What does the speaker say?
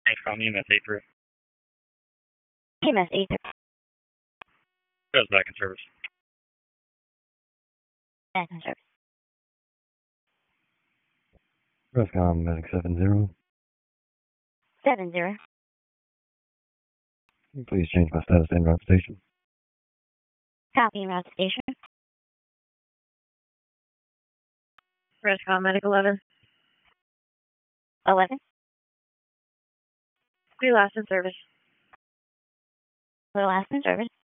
Thanks for calling EMS 83. EMS 83. Goes back in service. Back in service. Rescom Medic 70. 70. Please change my status to en route station. Copy en route to station. Rescom Medic 11. 11. We last in service. We're last in service.